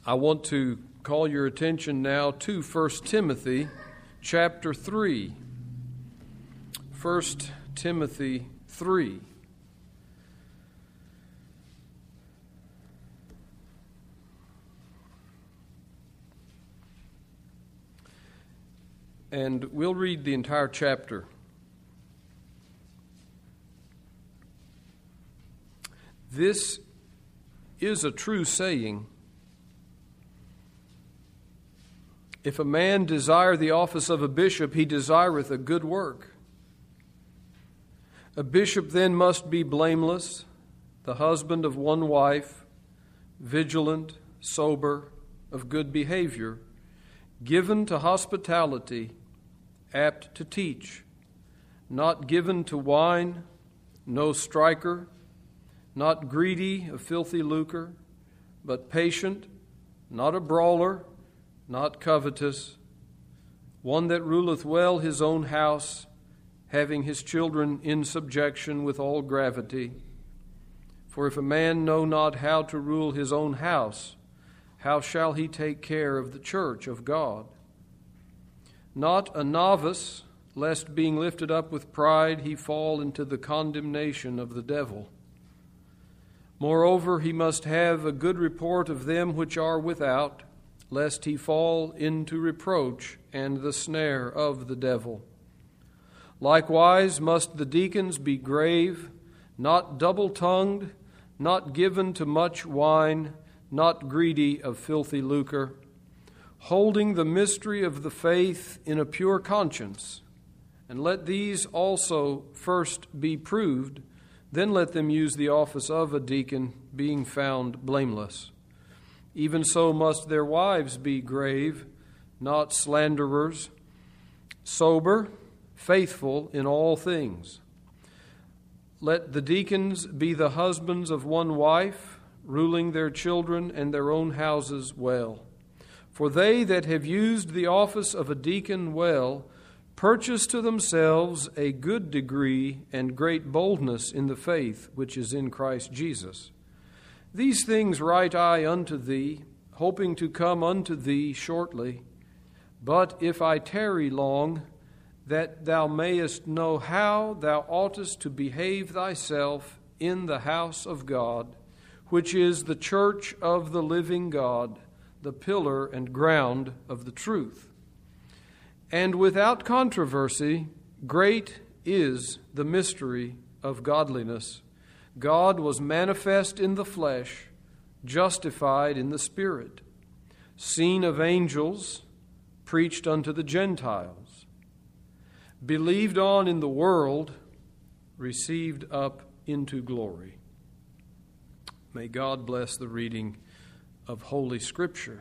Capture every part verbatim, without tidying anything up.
I want to call your attention now to First Timothy chapter three. First Timothy three. And we'll read the entire chapter. This is a true saying. If a man desire the office of a bishop, he desireth a good work. A bishop then must be blameless, the husband of one wife, vigilant, sober, of good behavior, given to hospitality, apt to teach, not given to wine, no striker, not greedy of filthy lucre, but patient, not a brawler, not covetous, one that ruleth well his own house, having his children in subjection with all gravity. For if a man know not how to rule his own house, how shall he take care of the church of God? Not a novice, lest being lifted up with pride he fall into the condemnation of the devil. Moreover, he must have a good report of them which are without, lest he fall into reproach and the snare of the devil. Likewise must the deacons be grave, not double-tongued, not given to much wine, not greedy of filthy lucre, holding the mystery of the faith in a pure conscience. And let these also first be proved, then let them use the office of a deacon, being found blameless. Even so must their wives be grave, not slanderers, sober, faithful in all things. Let the deacons be the husbands of one wife, ruling their children and their own houses well. For they that have used the office of a deacon well purchase to themselves a good degree and great boldness in the faith which is in Christ Jesus. These things write I unto thee, hoping to come unto thee shortly. But if I tarry long, that thou mayest know how thou oughtest to behave thyself in the house of God, which is the church of the living God, the pillar and ground of the truth. And without controversy, great is the mystery of godliness. God was manifest in the flesh, justified in the Spirit, seen of angels, preached unto the Gentiles, believed on in the world, received up into glory. May God bless the reading of Holy Scripture.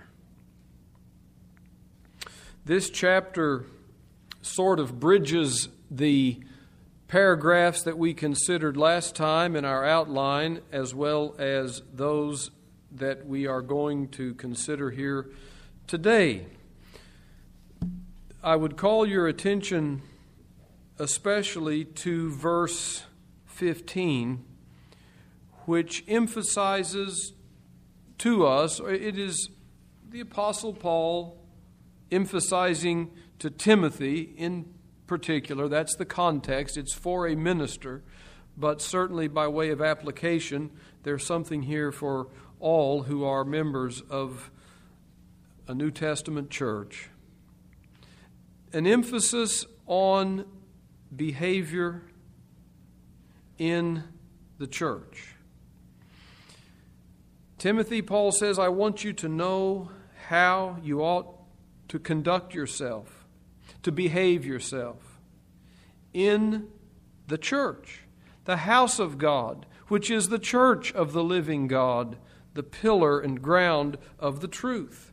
This chapter sort of bridges the paragraphs that we considered last time in our outline, as well as those that we are going to consider here today. I would call your attention especially to verse fifteen, which emphasizes to us, it is the Apostle Paul emphasizing to Timothy in particular. That's the context. It's for a minister, but certainly by way of application, there's something here for all who are members of a New Testament church. An emphasis on behavior in the church. Timothy, Paul says, I want you to know how you ought to conduct yourself, to behave yourself in the church, the house of God, which is the church of the living God, the pillar and ground of the truth.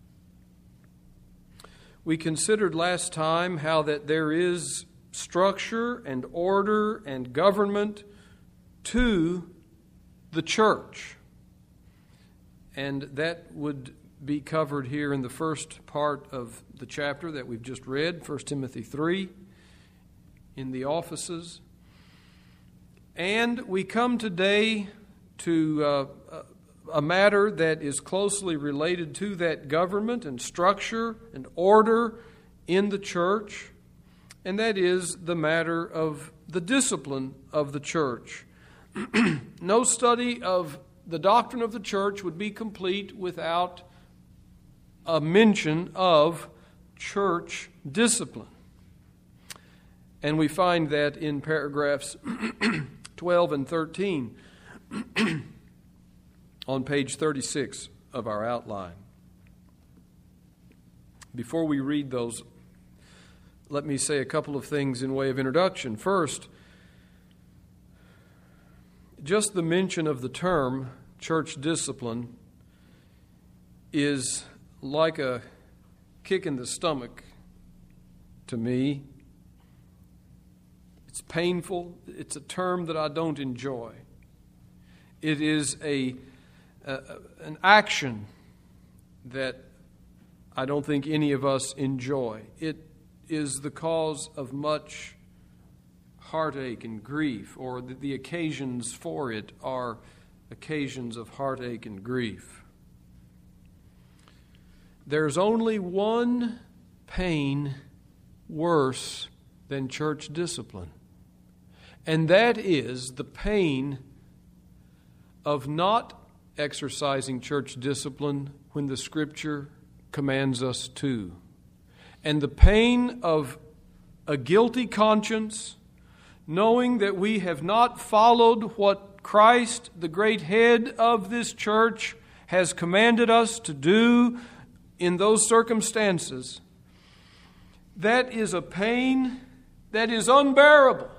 We considered last time how that there is structure and order and government to the church. And that would be covered here in the first part of the chapter that we've just read, First Timothy three, in the offices. And we come today to uh, a matter that is closely related to that government and structure and order in the church, and that is the matter of the discipline of the church. No study of the doctrine of the church would be complete without a mention of church discipline. And we find that in paragraphs twelve and thirteen on page thirty-six of our outline. Before we read those, let me say a couple of things in way of introduction. First, just the mention of the term church discipline is like a kick in the stomach to me. It's painful. It's a term that I don't enjoy. It is a, a an action that I don't think any of us enjoy. It is the cause of much heartache and grief, or the, the occasions for it are occasions of heartache and grief. There's only one pain worse than church discipline, and that is the pain of not exercising church discipline when the Scripture commands us to, and the pain of a guilty conscience, knowing that we have not followed what Christ, the great head of this church, has commanded us to do in those circumstances. That is a pain that is unbearable.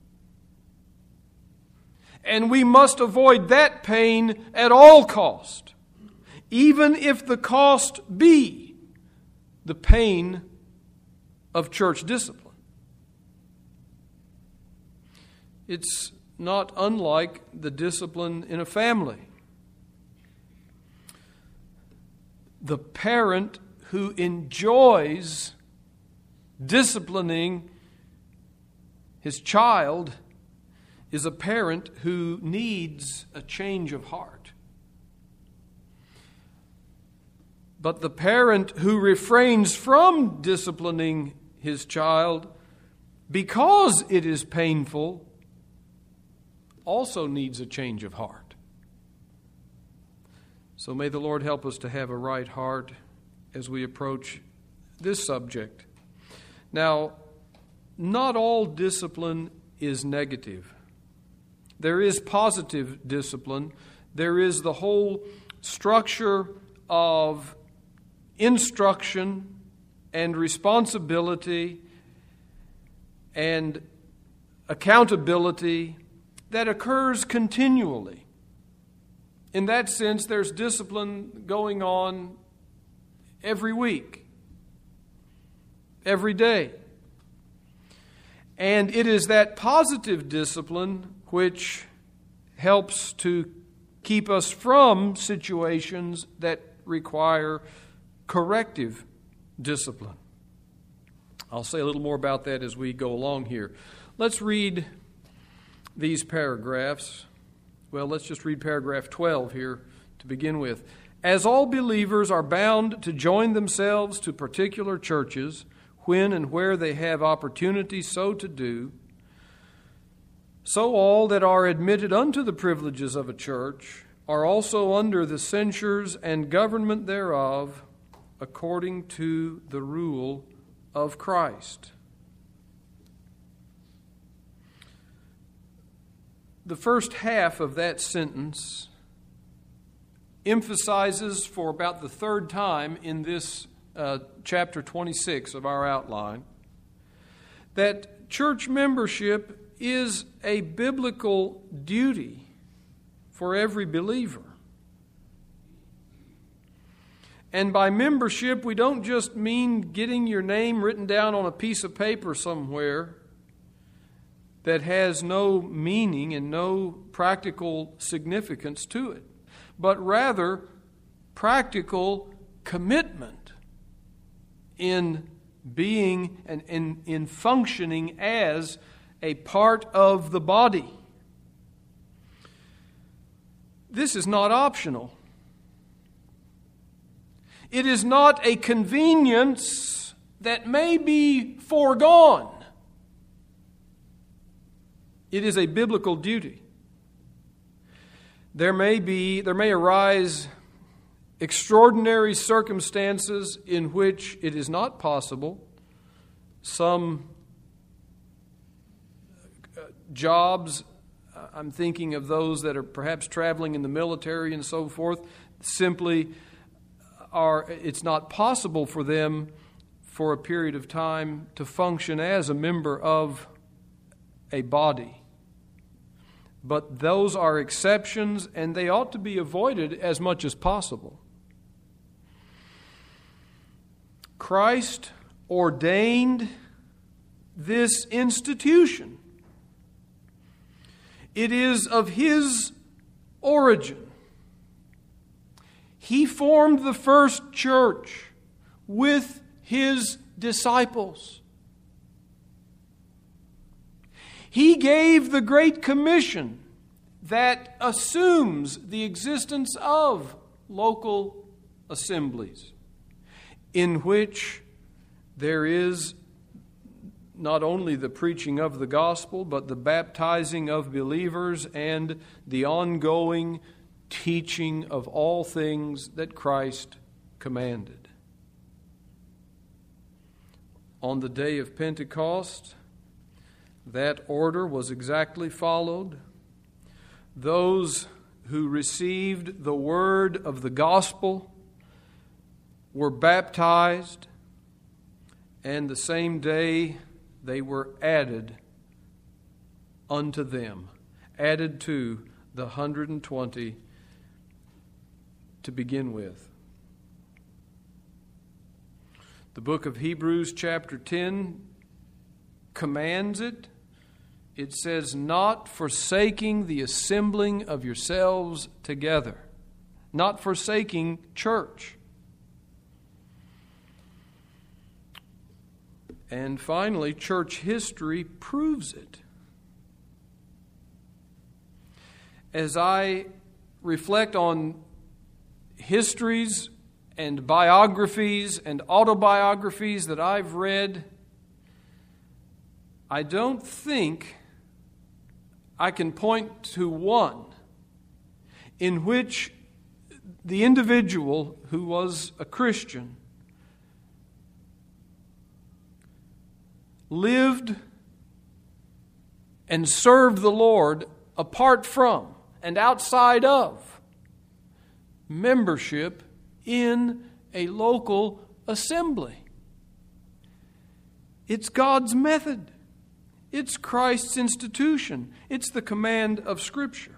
And we must avoid that pain at all cost, even if the cost be the pain of church discipline. It's not unlike the discipline in a family. The parent who enjoys disciplining his child is a parent who needs a change of heart. But the parent who refrains from disciplining his child because it is painful also needs a change of heart. So may the Lord help us to have a right heart as we approach this subject. Now, not all discipline is negative. There is positive discipline. There is the whole structure of instruction and responsibility and accountability that occurs continually. In that sense, there's discipline going on every week, every day. And it is that positive discipline which helps to keep us from situations that require corrective discipline. I'll say a little more about that as we go along here. Let's read these paragraphs. Well, let's just read paragraph twelve here to begin with. As all believers are bound to join themselves to particular churches when and where they have opportunity so to do, so all that are admitted unto the privileges of a church are also under the censures and government thereof, according to the rule of Christ. The first half of that sentence emphasizes for about the third time in this uh, chapter twenty-six of our outline that church membership is a biblical duty for every believer. And by membership, we don't just mean getting your name written down on a piece of paper somewhere that has no meaning and no practical significance to it, but rather practical commitment in being and in, in functioning as a part of the body. This is not optional. It is not a convenience that may be foregone. It is a biblical duty. There may be, there may arise extraordinary circumstances in which it is not possible. Some jobs, I'm thinking of those that are perhaps traveling in the military and so forth, simply are, it's not possible for them for a period of time to function as a member of a body. But those are exceptions, and they ought to be avoided as much as possible. Christ ordained this institution. It is of His origin. He formed the first church with His disciples. He gave the Great Commission that assumes the existence of local assemblies, in which there is not only the preaching of the gospel, but the baptizing of believers and the ongoing teaching of all things that Christ commanded. On the day of Pentecost, that order was exactly followed. Those who received the word of the gospel were baptized, and the same day they were added unto them, added to the one hundred twenty to begin with. The book of Hebrews chapter ten commands it. It says, not forsaking the assembling of yourselves together. Not forsaking church. And finally, church history proves it. As I reflect on histories and biographies and autobiographies that I've read, I don't think I can point to one in which the individual who was a Christian lived and served the Lord apart from and outside of membership in a local assembly. It's God's method. It's Christ's institution. It's the command of Scripture.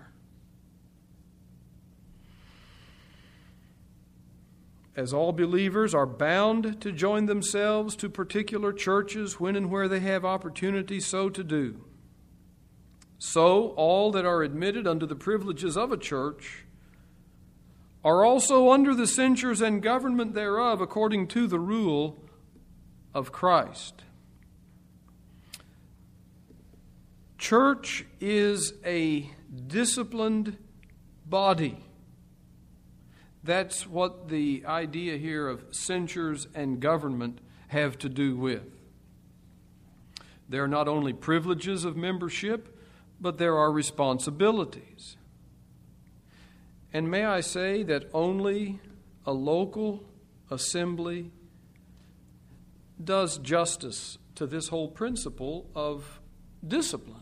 As all believers are bound to join themselves to particular churches when and where they have opportunity so to do, so all that are admitted under the privileges of a church are also under the censures and government thereof according to the rule of Christ. Church is a disciplined body. That's what the idea here of censures and government have to do with. There are not only privileges of membership, but there are responsibilities. And may I say that only a local assembly does justice to this whole principle of discipline.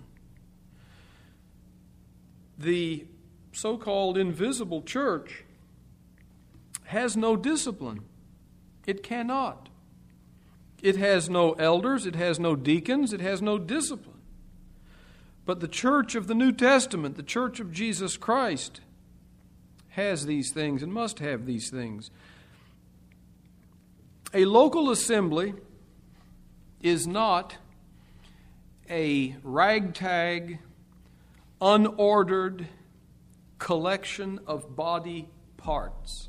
The so-called invisible church has no discipline. It cannot. It has no elders. It has no deacons. It has no discipline. But the church of the New Testament, the church of Jesus Christ, has these things and must have these things. A local assembly is not a ragtag, unordered collection of body parts.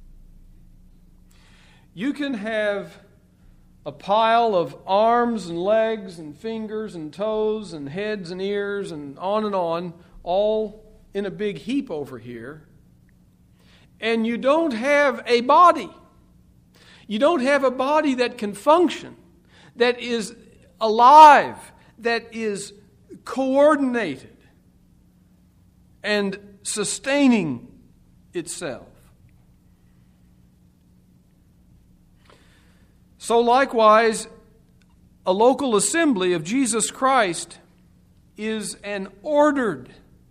You can have a pile of arms and legs and fingers and toes and heads and ears and on and on, all in a big heap over here, and you don't have a body. You don't have a body that can function, that is alive, that is coordinated and sustaining itself. So likewise, a local assembly of Jesus Christ is an ordered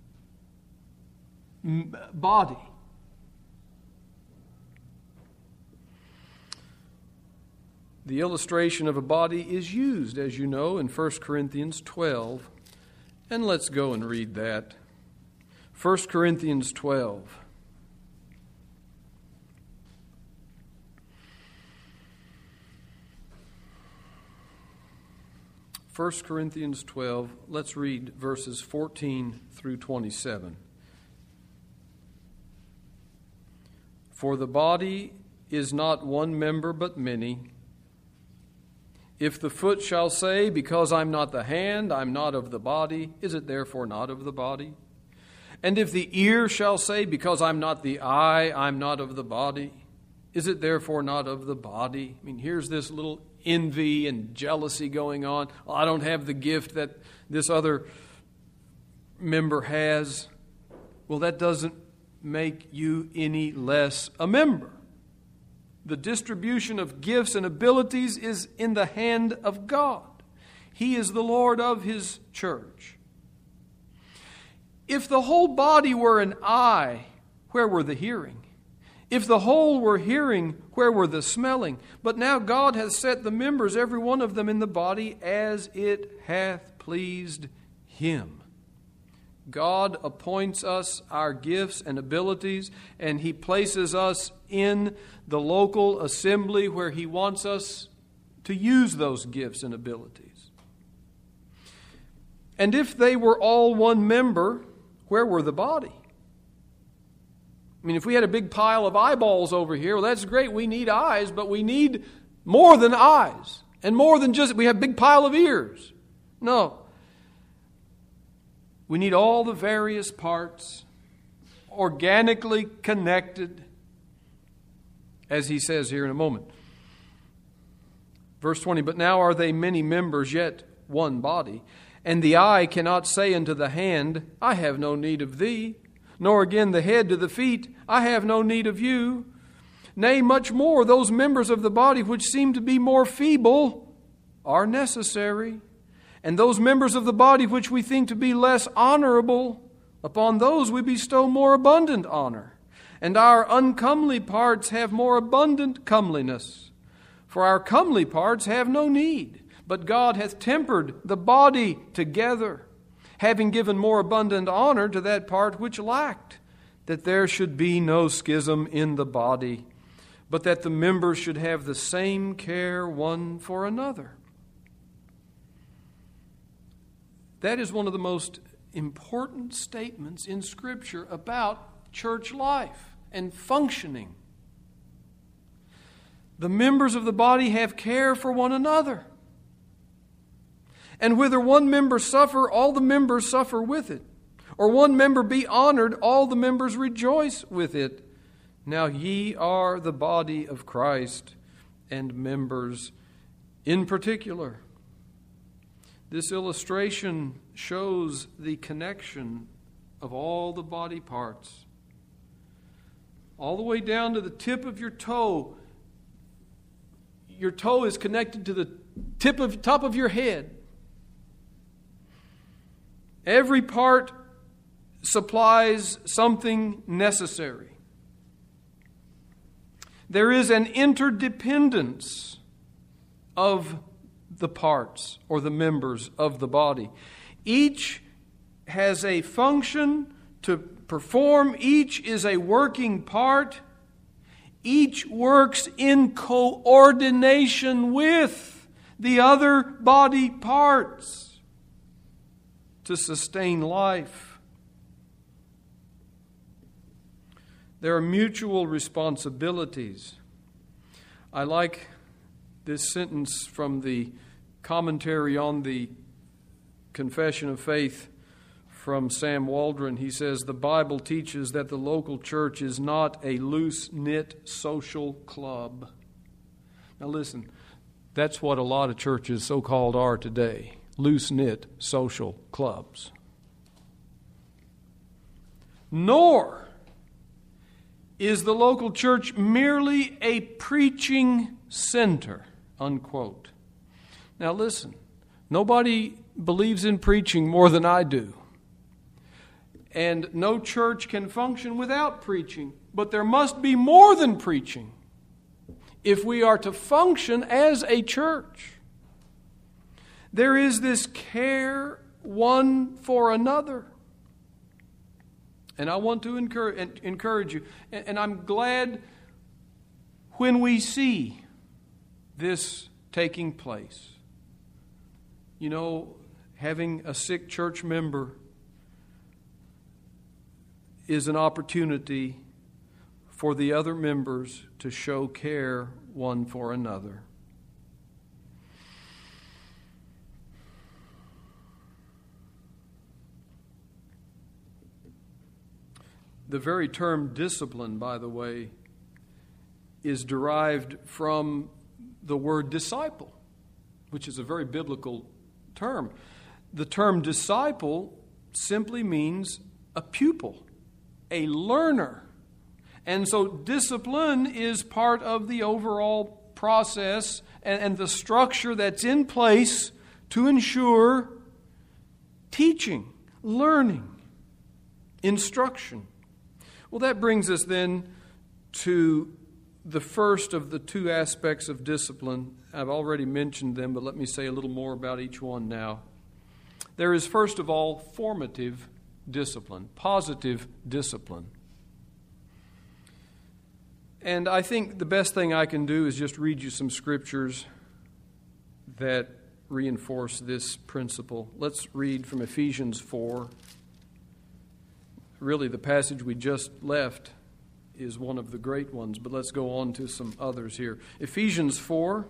body. The illustration of a body is used, as you know, in First Corinthians twelve. And let's go and read that. First Corinthians twelve. First Corinthians twelve, let's read verses fourteen through twenty-seven. For the body is not one member but many. If the foot shall say, because I'm not the hand, I'm not of the body, is it therefore not of the body? And if the ear shall say, because I'm not the eye, I'm not of the body, is it therefore not of the body? I mean, here's this little envy and jealousy going on. Oh, I don't have the gift that this other member has. Well, that doesn't make you any less a member. The distribution of gifts and abilities is in the hand of God. He is the Lord of His church. If the whole body were an eye, where were the hearing? If the whole were hearing, where were the smelling? But now God hath set the members, every one of them, in the body as it hath pleased Him. God appoints us our gifts and abilities, and He places us in the local assembly where He wants us to use those gifts and abilities. And if they were all one member, where were the body? I mean, if we had a big pile of eyeballs over here, well, that's great. We need eyes, but we need more than eyes. And more than just, we have a big pile of ears. No. We need all the various parts, organically connected, as he says here in a moment. Verse twenty, but now are they many members, yet one body. And the eye cannot say unto the hand, I have no need of thee. Nor again the head to the feet, I have no need of you. Nay, much more, those members of the body which seem to be more feeble are necessary. And those members of the body which we think to be less honorable, upon those we bestow more abundant honor. And our uncomely parts have more abundant comeliness. For our comely parts have no need, but God hath tempered the body together, having given more abundant honor to that part which lacked, that there should be no schism in the body, but that the members should have the same care one for another. That is one of the most important statements in Scripture about church life and functioning. The members of the body have care for one another. And whether one member suffer, all the members suffer with it. Or one member be honored, all the members rejoice with it. Now ye are the body of Christ, and members in particular. This illustration shows the connection of all the body parts. All the way down to the tip of your toe. Your toe is connected to the tip of top of your head. Every part supplies something necessary. There is an interdependence of the parts or the members of the body. Each has a function to perform. Each is a working part. Each works in coordination with the other body parts to sustain life. There are mutual responsibilities. I like this sentence from the commentary on the Confession of Faith from Sam Waldron. He says, the Bible teaches that the local church is not a loose-knit social club. Now listen, that's what a lot of churches so-called are today. Loose-knit social clubs. Nor is the local church merely a preaching center, unquote. Now listen, nobody believes in preaching more than I do. And no church can function without preaching. But there must be more than preaching if we are to function as a church. There is this care one for another. And I want to encourage, encourage you. And I'm glad when we see this taking place. You know, having a sick church member is an opportunity for the other members to show care one for another. The very term discipline, by the way, is derived from the word disciple, which is a very biblical term. The term disciple simply means a pupil, a learner. And so discipline is part of the overall process and, and the structure that's in place to ensure teaching, learning, instruction. Well, that brings us then to the first of the two aspects of discipline. I've already mentioned them, but let me say a little more about each one now. There is, first of all, formative discipline, positive discipline. And I think the best thing I can do is just read you some scriptures that reinforce this principle. Let's read from Ephesians four. Really, the passage we just left is one of the great ones, but let's go on to some others here. Ephesians four,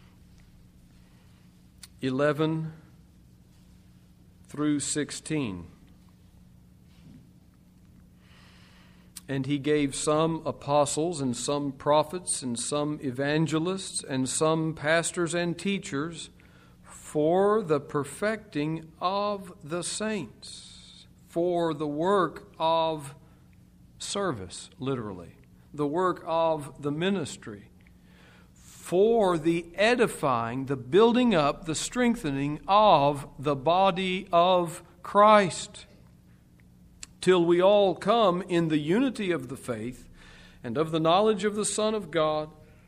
eleven through sixteen. And he gave some apostles, and some prophets, and some evangelists, and some pastors and teachers for the perfecting of the saints, for the work of service, literally, the work of the ministry, for the edifying, the building up, the strengthening of the body of Christ, till we all come in the unity of the faith and of the knowledge of the Son of God,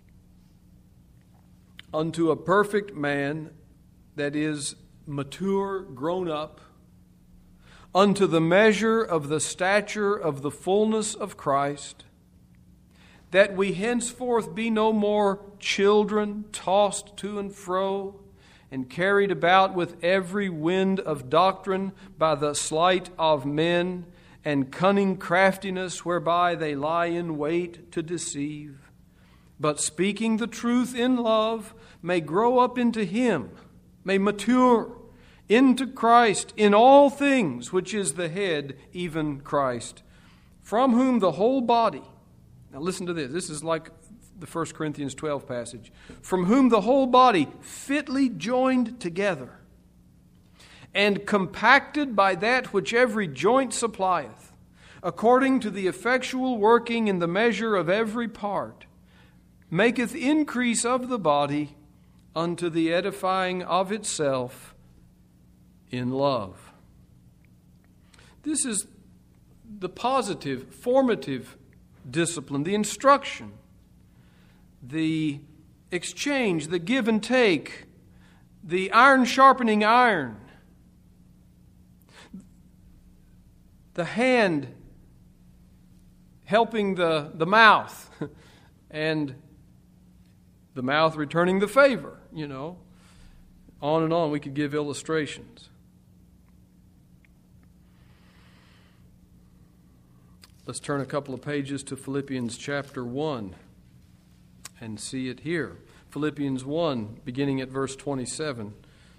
unto a perfect man that is mature, grown up, unto the measure of the stature of the fullness of Christ, that we henceforth be no more children, tossed to and fro, and carried about with every wind of doctrine by the sleight of men, and cunning craftiness whereby they lie in wait to deceive, but speaking the truth in love, may grow up into Him, may mature into Christ in all things, which is the head, even Christ, from whom the whole body, now listen to this, this is like the First Corinthians twelve passage, from whom the whole body fitly joined together, and compacted by that which every joint supplieth, according to the effectual working in the measure of every part, maketh increase of the body unto the edifying of itself in love. This is the positive, formative discipline, the instruction, the exchange, the give and take, the iron sharpening iron, the hand helping the, the mouth, and the mouth returning the favor, you know. On and on, we could give illustrations. Let's turn a couple of pages to Philippians chapter one and see it here. Philippians one, beginning at verse twenty-seven.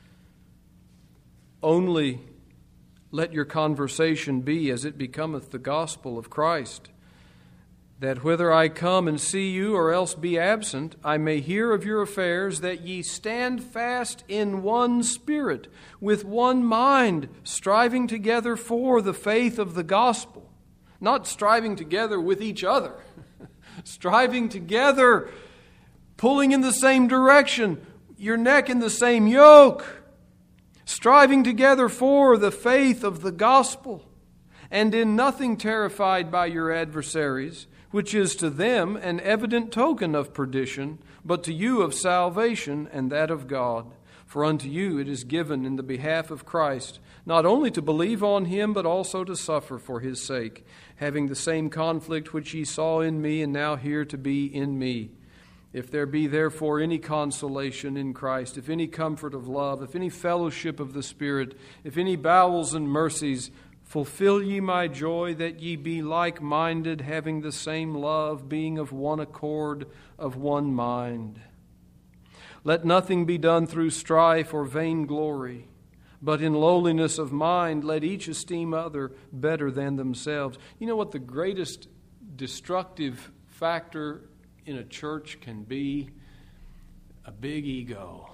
Only let your conversation be as it becometh the gospel of Christ, that whether I come and see you or else be absent, I may hear of your affairs, that ye stand fast in one spirit, with one mind, striving together for the faith of the gospel. Not striving together with each other, striving together, pulling in the same direction, your neck in the same yoke, striving together for the faith of the gospel, and in nothing terrified by your adversaries, which is to them an evident token of perdition, but to you of salvation and that of God. For unto you it is given in the behalf of Christ, not only to believe on him, but also to suffer for his sake, having the same conflict which ye saw in me, and now hear to be in me. If there be therefore any consolation in Christ, if any comfort of love, if any fellowship of the Spirit, if any bowels and mercies, fulfill ye my joy, that ye be like-minded, having the same love, being of one accord, of one mind. Let nothing be done through strife or vainglory, but in lowliness of mind let each esteem other better than themselves. You know what the greatest destructive factor in a church can be? A big ego.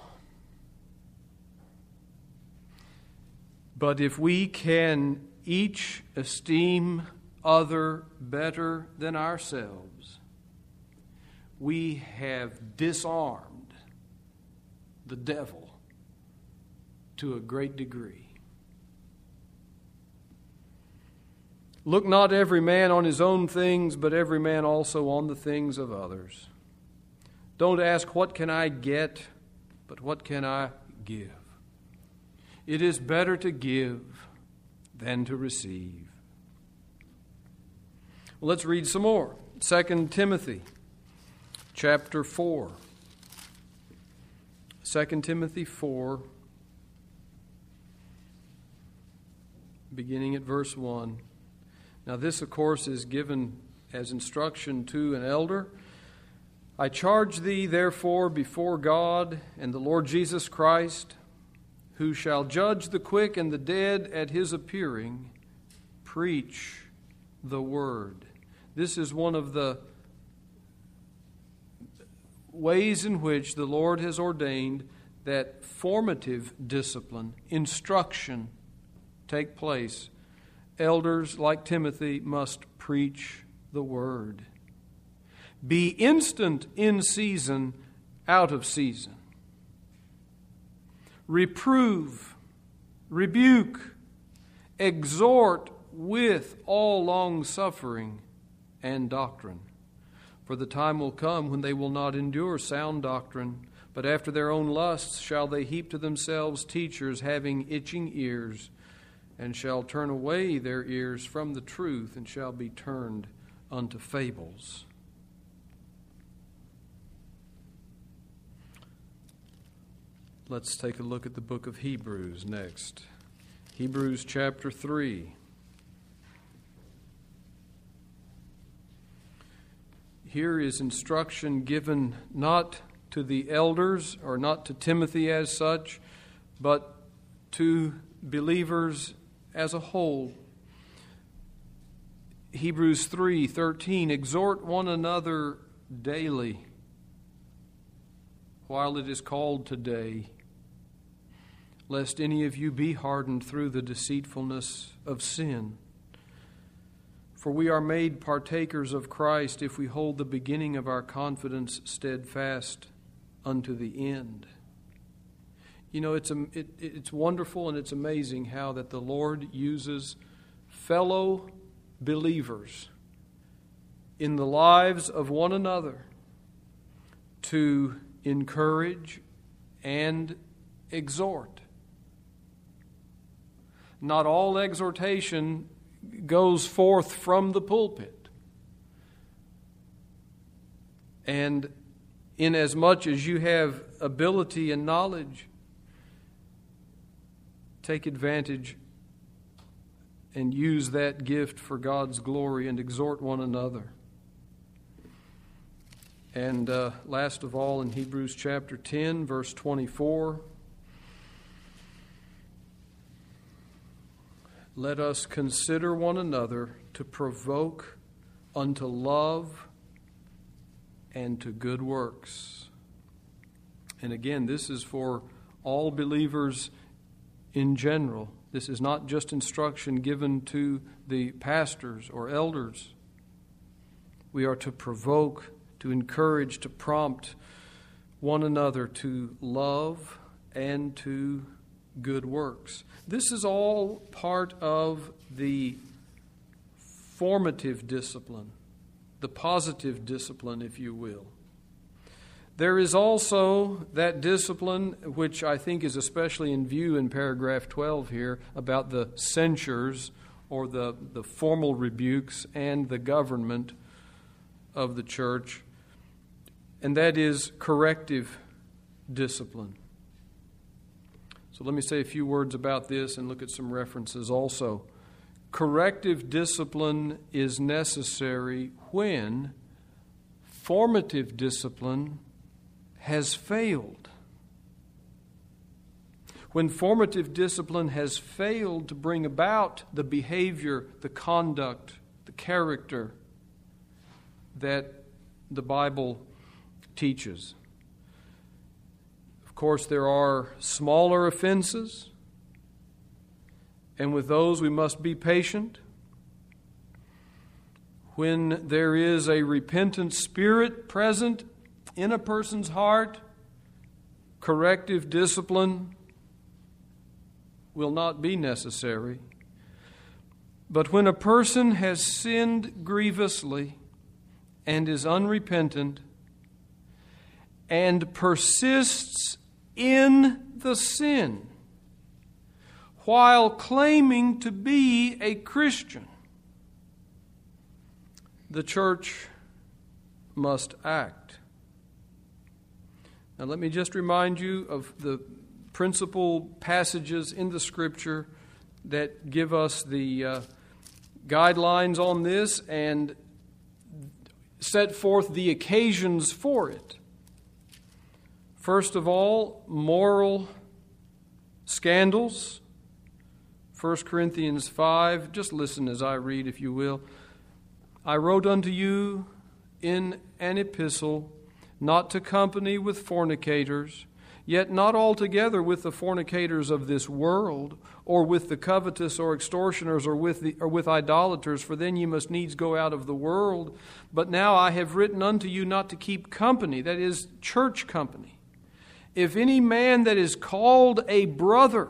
But if we can each esteem other better than ourselves, we have disarmed the devil to a great degree. Look not every man on his own things, but every man also on the things of others. Don't ask, what can I get, but what can I give? It is better to give than to receive. Well, let's read some more. Second Timothy chapter four. Second Timothy four, beginning at verse one. Now this, of course, is given as instruction to an elder. I charge thee, therefore, before God and the Lord Jesus Christ, who shall judge the quick and the dead at his appearing, preach the word. This is one of the ways in which the Lord has ordained that formative discipline, instruction, take place. Elders like Timothy must preach the word. Be instant in season, out of season. Reprove, rebuke, exhort with all long suffering and doctrine. For the time will come when they will not endure sound doctrine, but after their own lusts shall they heap to themselves teachers having itching ears, and shall turn away their ears from the truth, and shall be turned unto fables. Let's take a look at the book of Hebrews next. Hebrews chapter three. Here is instruction given not to the elders, or not to Timothy as such, but to believers as a whole. Hebrews three thirteen, exhort one another daily while it is called today, lest any of you be hardened through the deceitfulness of sin. For we are made partakers of Christ if we hold the beginning of our confidence steadfast unto the end. You know, it's a, it, it's wonderful and it's amazing how that the Lord uses fellow believers in the lives of one another to encourage and exhort. Not all exhortation goes forth from the pulpit. And inasmuch as you have ability and knowledge, take advantage and use that gift for God's glory and exhort one another. And uh, last of all, in Hebrews chapter ten, verse twenty-four, let us consider one another to provoke unto love and to good works. And again, this is for all believers in general. This is not just instruction given to the pastors or elders. We are to provoke, to encourage, to prompt one another to love and to good works. This is all part of the formative discipline, the positive discipline, if you will. There is also that discipline, which I think is especially in view in paragraph twelve here, about the censures or the, the formal rebukes and the government of the church, and that is corrective discipline. So let me say a few words about this and look at some references also. Corrective discipline is necessary when formative discipline has failed. When formative discipline has failed to bring about the behavior, the conduct, the character that the Bible teaches. Of course, there are smaller offenses, and with those we must be patient. When there is a repentant spirit present in a person's heart, corrective discipline will not be necessary. But when a person has sinned grievously and is unrepentant and persists in the sin while claiming to be a Christian, the church must act. Now let me just remind you of the principal passages in the Scripture that give us the uh, guidelines on this and set forth the occasions for it. First of all, moral scandals. First Corinthians five, just listen as I read, if you will. I wrote unto you in an epistle, not to company with fornicators, yet not altogether with the fornicators of this world, or with the covetous or extortioners, or with the or with idolaters, for then ye must needs go out of the world. But now I have written unto you not to keep company, that is, church company. If any man that is called a brother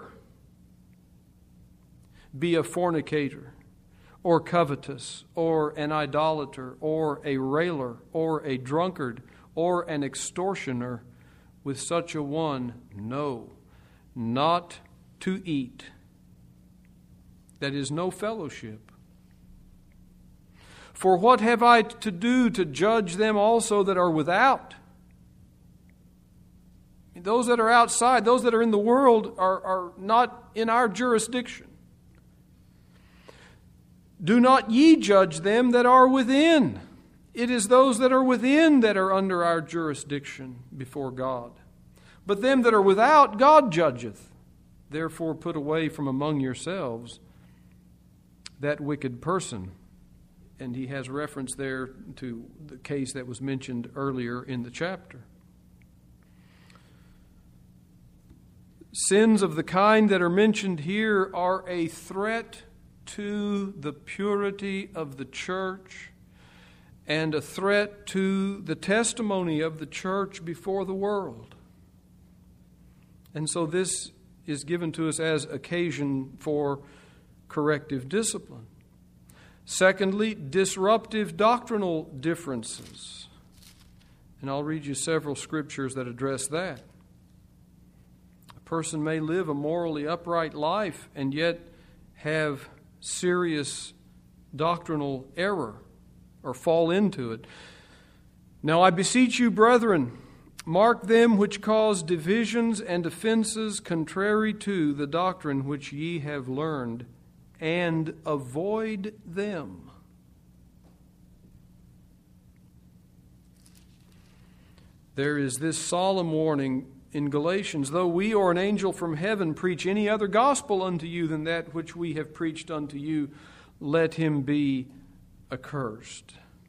be a fornicator, or covetous, or an idolater, or a railer, or a drunkard, or an extortioner, with such a one, no, not to eat. That is, no fellowship. For what have I to do to judge them also that are without? Those that are outside, those that are in the world, are, are not in our jurisdiction. Do not ye judge them that are within. It is those that are within that are under our jurisdiction before God. But them that are without, God judgeth. Therefore put away from among yourselves that wicked person. And he has reference there to the case that was mentioned earlier in the chapter. Sins of the kind that are mentioned here are a threat to the purity of the church and a threat to the testimony of the church before the world. And so this is given to us as occasion for corrective discipline. Secondly, disruptive doctrinal differences. And I'll read you several scriptures that address that. A person may live a morally upright life and yet have serious doctrinal error or fall into it. Now I beseech you, brethren, mark them which cause divisions and offenses contrary to the doctrine which ye have learned, and avoid them. There is this solemn warning in Galatians, though we or an angel from heaven preach any other gospel unto you than that which we have preached unto you, let him be accursed.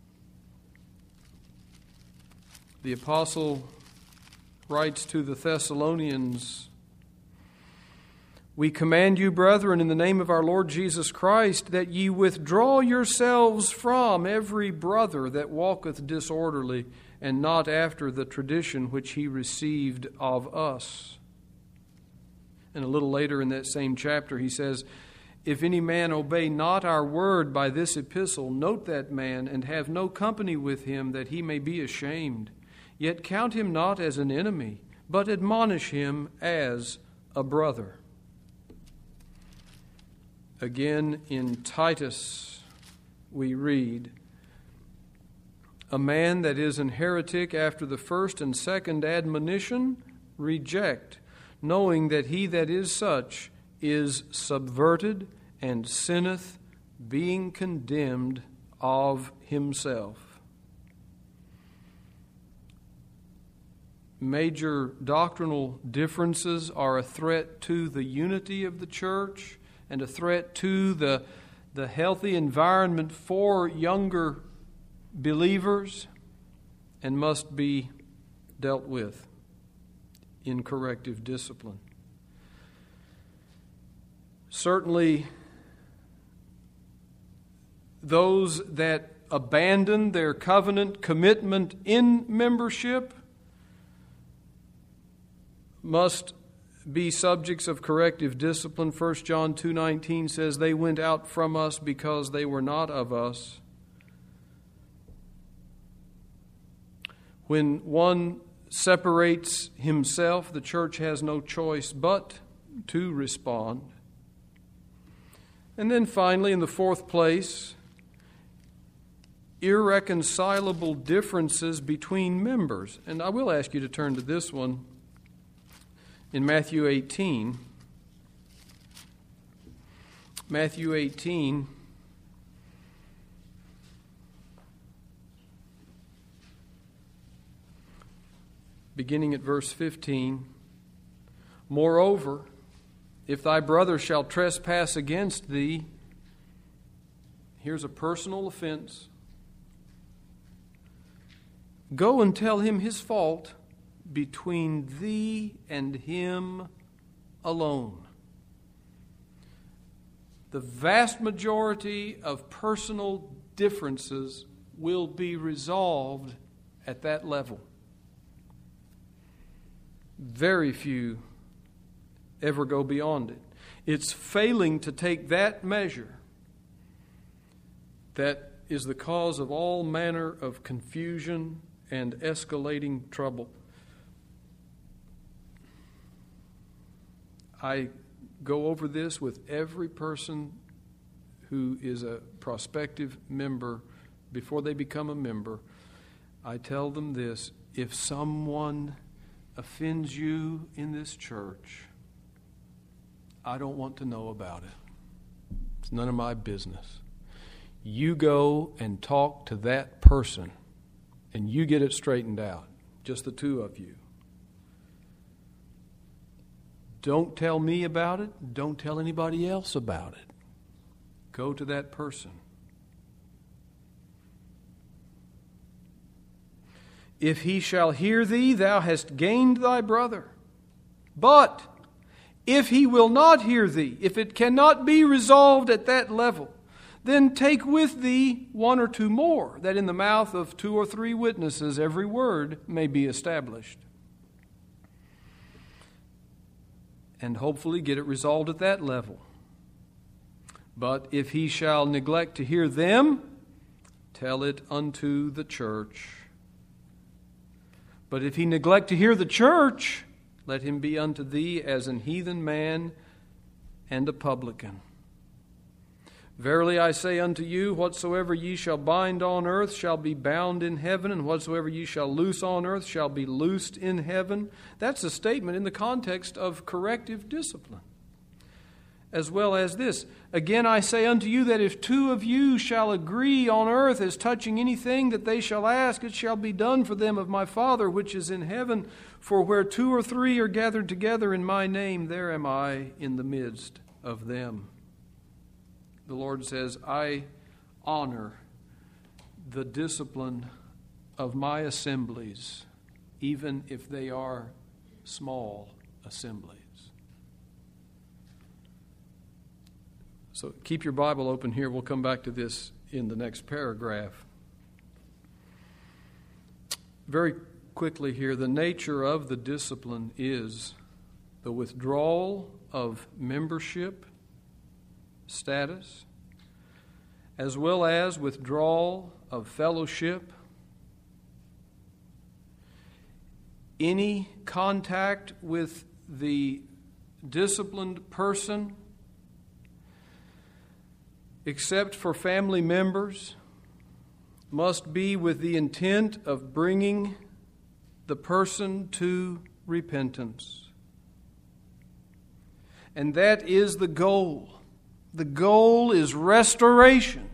The apostle writes to the Thessalonians, "We command you, brethren, in the name of our Lord Jesus Christ, that ye withdraw yourselves from every brother that walketh disorderly, and not after the tradition which he received of us." And a little later in that same chapter he says, "If any man obey not our word by this epistle, note that man, and have no company with him, that he may be ashamed. Yet count him not as an enemy, but admonish him as a brother." Again in Titus we read, "A man that is an heretic after the first and second admonition, reject, knowing that he that is such is subverted and sinneth, being condemned of himself." Major doctrinal differences are a threat to the unity of the church and a threat to the, the healthy environment for younger believers, and must be dealt with in corrective discipline. Certainly, those that abandon their covenant commitment in membership must be subjects of corrective discipline. First John two nineteen says, "They went out from us because they were not of us." When one separates himself, the church has no choice but to respond. And then finally, in the fourth place, irreconcilable differences between members. And I will ask you to turn to this one in Matthew eighteen. Matthew eighteen. Beginning at verse fifteen. "Moreover, if thy brother shall trespass against thee," here's a personal offense, "go and tell him his fault between thee and him alone." The vast majority of personal differences will be resolved at that level. Very few ever go beyond it. It's failing to take that measure that is the cause of all manner of confusion and escalating trouble. I go over this with every person who is a prospective member before they become a member. I tell them this: if someone offends you in this church, I don't want to know about it. It's none of my business. You go and talk to that person, and you get it straightened out, just the two of you. Don't tell me about it. Don't tell anybody else about it. Go to that person. If he shall hear thee, thou hast gained thy brother. But if he will not hear thee, if it cannot be resolved at that level, then take with thee one or two more, that in the mouth of two or three witnesses every word may be established. And hopefully get it resolved at that level. But if he shall neglect to hear them, tell it unto the church. But if he neglect to hear the church, let him be unto thee as an heathen man and a publican. Verily I say unto you, whatsoever ye shall bind on earth shall be bound in heaven, and whatsoever ye shall loose on earth shall be loosed in heaven. That's a statement in the context of corrective discipline. As well as this, again I say unto you that if two of you shall agree on earth as touching anything that they shall ask, it shall be done for them of my Father which is in heaven. For where two or three are gathered together in my name, there am I in the midst of them. The Lord says, I honor the discipline of my assemblies even if they are small assemblies. So keep your Bible open here. We'll come back to this in the next paragraph. Very quickly here, the nature of the discipline is the withdrawal of membership status, as well as withdrawal of fellowship, any contact with the disciplined person except for family members must be with the intent of bringing the person to repentance. And that is the goal. The goal is restoration.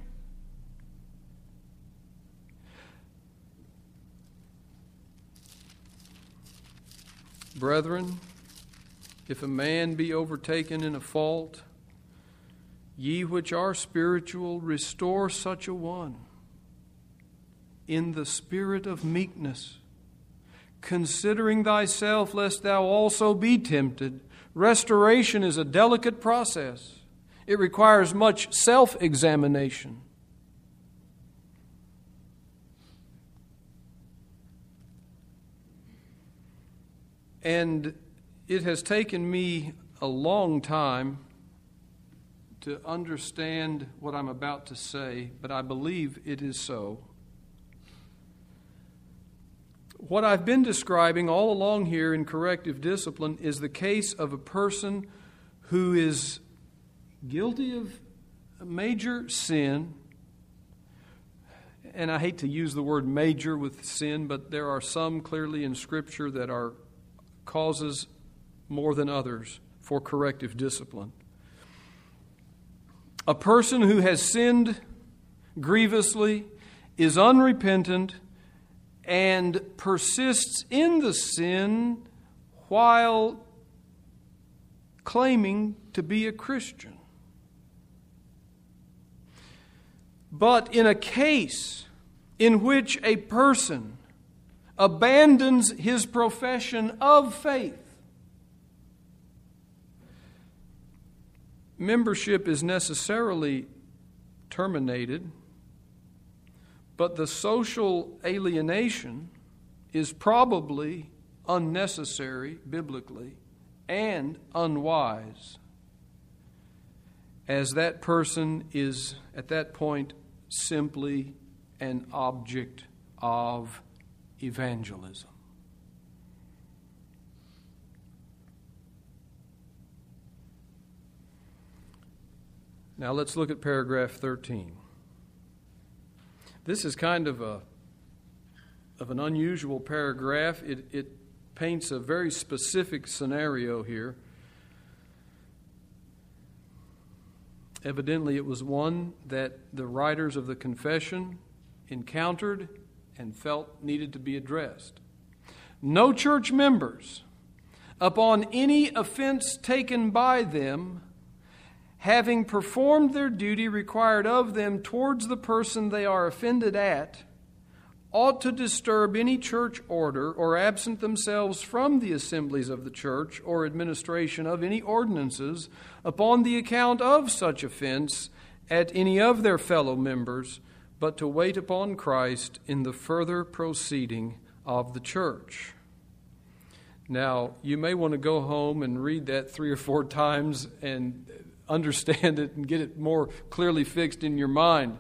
Brethren, if a man be overtaken in a fault, ye which are spiritual, restore such a one in the spirit of meekness, considering thyself, lest thou also be tempted. Restoration is a delicate process. It requires much self-examination. And it has taken me a long time to understand what I'm about to say, but I believe it is so. What I've been describing all along here in corrective discipline is the case of a person who is guilty of a major sin. And I hate to use the word major with sin, but there are some clearly in Scripture that are causes more than others for corrective discipline. A person who has sinned grievously, is unrepentant, and persists in the sin while claiming to be a Christian. But in a case in which a person abandons his profession of faith, membership is necessarily terminated, but the social alienation is probably unnecessary biblically and unwise, as that person is at that point simply an object of evangelism. Now let's look at paragraph thirteen. This is kind of a of an unusual paragraph. It, it paints a very specific scenario here. Evidently, it was one that the writers of the confession encountered and felt needed to be addressed. No church members, upon any offense taken by them, having performed their duty required of them towards the person they are offended at, ought to disturb any church order or absent themselves from the assemblies of the church or administration of any ordinances upon the account of such offense at any of their fellow members, but to wait upon Christ in the further proceeding of the church. Now, you may want to go home and read that three or four times and understand it and get it more clearly fixed in your mind.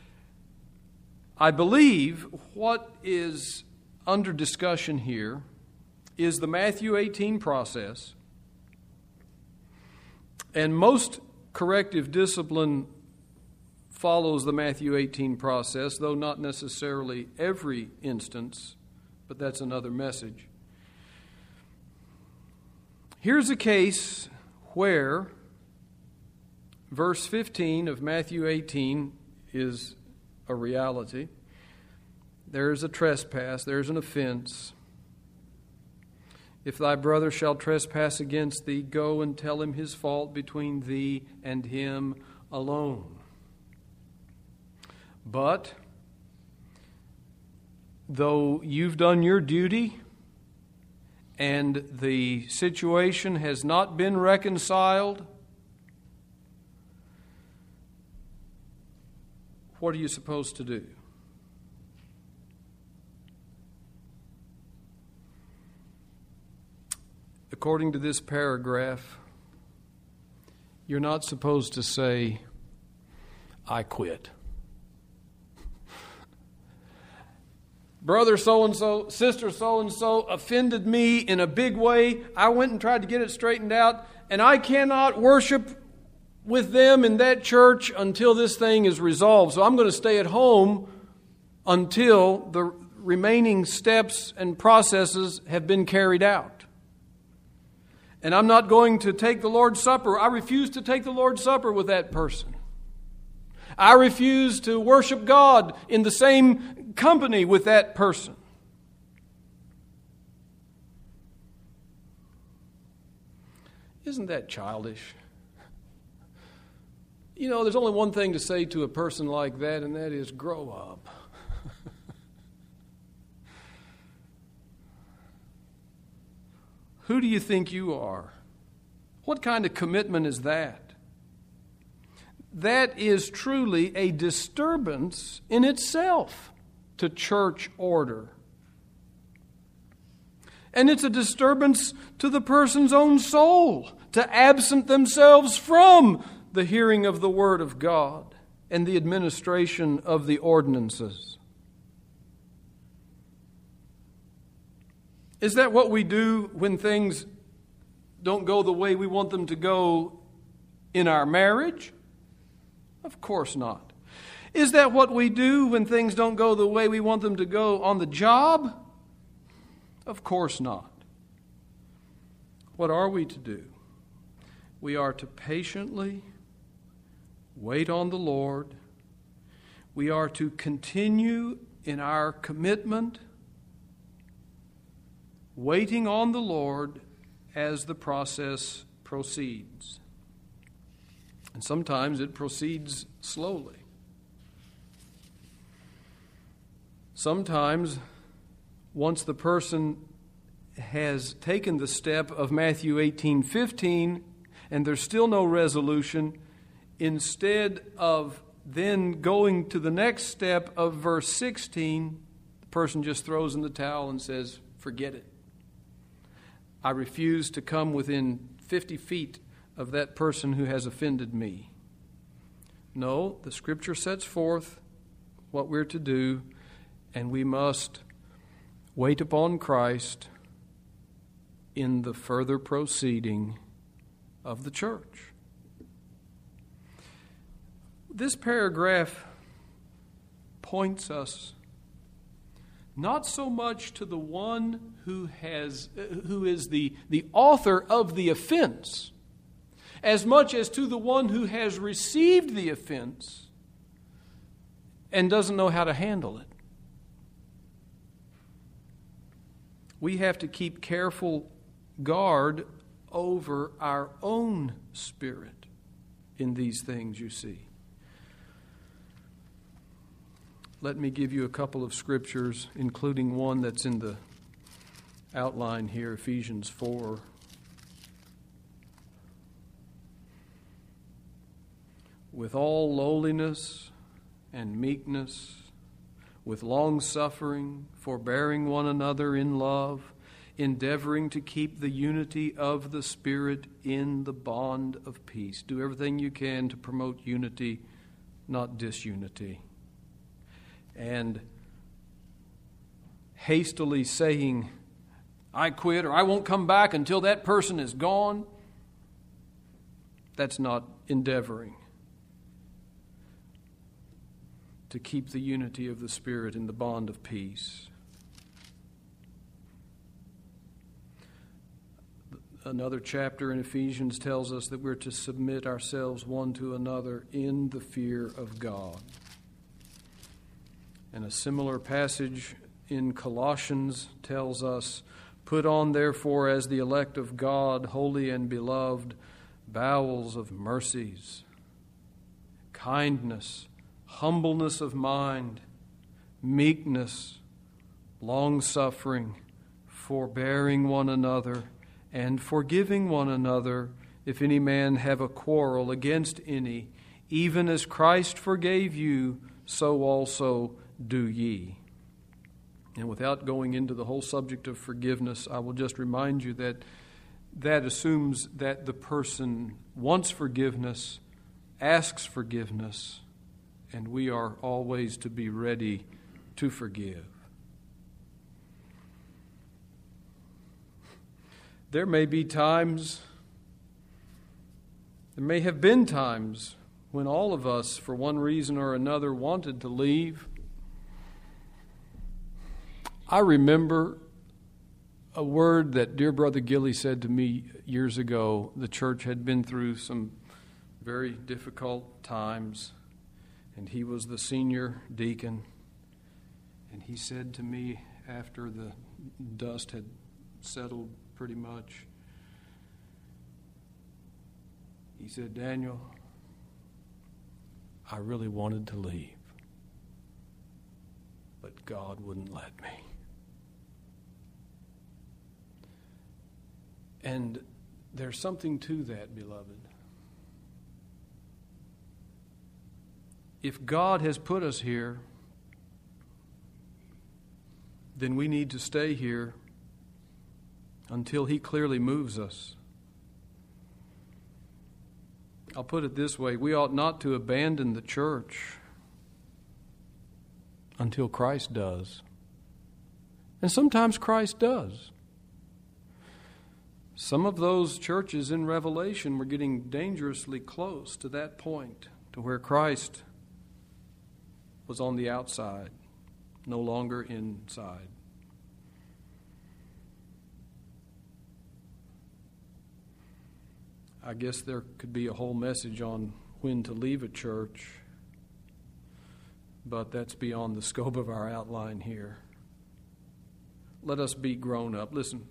I believe what is under discussion here is the Matthew eighteen process. And most corrective discipline follows the Matthew eighteen process, though not necessarily every instance, but that's another message. Here's a case where verse fifteen of Matthew eighteen is a reality. There's a trespass, there's an offense. If thy brother shall trespass against thee, go and tell him his fault between thee and him alone. But though you've done your duty and the situation has not been reconciled, what are you supposed to do? According to this paragraph, you're not supposed to say, I quit. Brother so-and-so, sister so-and-so offended me in a big way. I went and tried to get it straightened out, and I cannot worship with them in that church until this thing is resolved. So I'm going to stay at home until the remaining steps and processes have been carried out. And I'm not going to take the Lord's Supper. I refuse to take the Lord's Supper with that person. I refuse to worship God in the same company with that person. Isn't that childish? You know, there's only one thing to say to a person like that, and that is, grow up. Who do you think you are? What kind of commitment is that? That is truly a disturbance in itself to church order. And it's a disturbance to the person's own soul to absent themselves from the hearing of the Word of God and the administration of the ordinances. Is that what we do when things don't go the way we want them to go in our marriage? Of course not. Is that what we do when things don't go the way we want them to go on the job? Of course not. What are we to do? We are to patiently wait on the Lord. We are to continue in our commitment, waiting on the Lord as the process proceeds. And sometimes it proceeds slowly. Sometimes, once the person has taken the step of Matthew eighteen fifteen, and there's still no resolution, instead of then going to the next step of verse sixteen, the person just throws in the towel and says, forget it. I refuse to come within fifty feet of that person who has offended me. No, the Scripture sets forth what we're to do, and we must wait upon Christ in the further proceeding of the church. This paragraph points us not so much to the one who has who is the, the author of the offense, as much as to the one who has received the offense and doesn't know how to handle it. We have to keep careful guard over our own spirit in these things, you see. Let me give you a couple of scriptures, including one that's in the outline here, Ephesians four. With all lowliness and meekness, with long-suffering, forbearing one another in love, endeavoring to keep the unity of the Spirit in the bond of peace. Do everything you can to promote unity, not disunity. And hastily saying, I quit, or I won't come back until that person is gone, that's not endeavoring to keep the unity of the Spirit in the bond of peace. Another chapter in Ephesians tells us that we're to submit ourselves one to another in the fear of God. And a similar passage in Colossians tells us, put on therefore as the elect of God, holy and beloved, bowels of mercies, kindness, humbleness of mind, meekness, long-suffering, forbearing one another, and forgiving one another, if any man have a quarrel against any, even as Christ forgave you, so also do ye. And without going into the whole subject of forgiveness, I will just remind you that that assumes that the person wants forgiveness, asks forgiveness, and we are always to be ready to forgive. There may be times, there may have been times when all of us, for one reason or another, wanted to leave. I remember a word that dear Brother Gilly said to me years ago. The church had been through some very difficult times, and he was the senior deacon. And he said to me after the dust had settled pretty much, he said, "Daniel, I really wanted to leave, but God wouldn't let me." And there's something to that, beloved. If God has put us here, then we need to stay here until He clearly moves us. I'll put it this way: we ought not to abandon the church until Christ does. And sometimes Christ does. Some of those churches in Revelation were getting dangerously close to that point, to where Christ was on the outside, no longer inside. I guess there could be a whole message on when to leave a church, but that's beyond the scope of our outline here. Let us be grown up. Listen,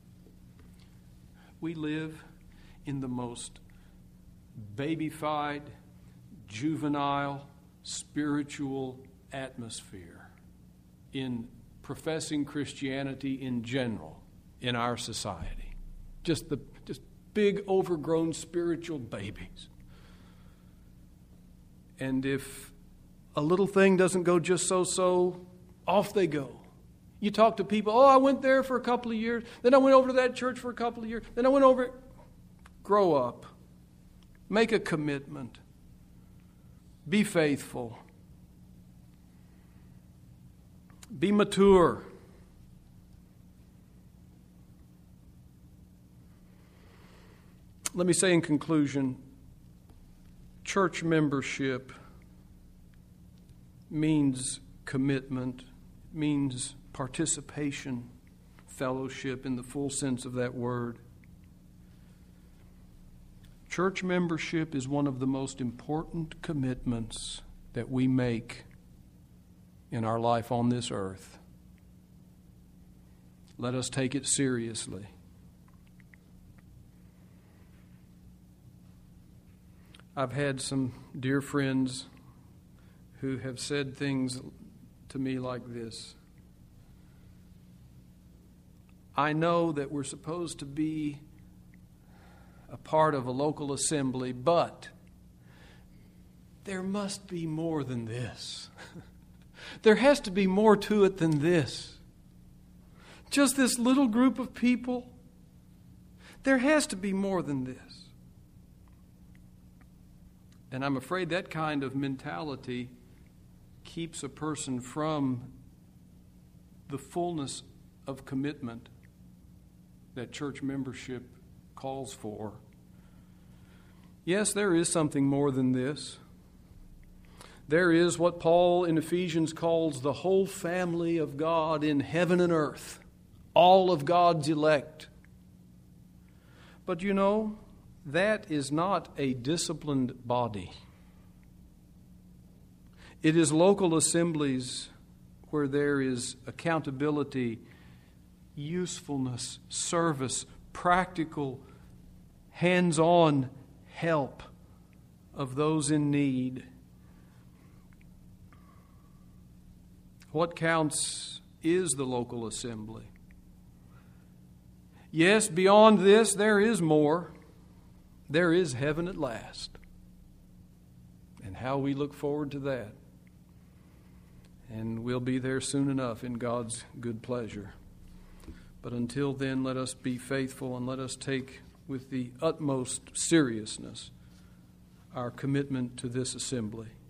we live in the most babyfied, juvenile, spiritual atmosphere in professing Christianity in general in our society. Just the just big, overgrown spiritual babies. And if a little thing doesn't go just so-so, off they go. You talk to people, "Oh, I went there for a couple of years. Then I went over to that church for a couple of years. Then I went over." Grow up. Make a commitment. Be faithful. Be mature. Let me say in conclusion, church membership means commitment, means participation, fellowship in the full sense of that word. Church membership is one of the most important commitments that we make in our life on this earth. Let us take it seriously. I've had some dear friends who have said things to me like this: "I know that we're supposed to be a part of a local assembly, but there must be more than this. There has to be more to it than this. Just this little group of people, there has to be more than this." And I'm afraid that kind of mentality keeps a person from the fullness of commitment that church membership calls for. Yes, there is something more than this. There is what Paul in Ephesians calls the whole family of God in heaven and earth, all of God's elect. But you know, that is not a disciplined body. It is local assemblies where there is accountability, usefulness, service, practical, hands-on help of those in need. What counts is the local assembly. Yes, beyond this, there is more. There is heaven at last. And how we look forward to that. And we'll be there soon enough in God's good pleasure. But until then, let us be faithful and let us take with the utmost seriousness our commitment to this assembly.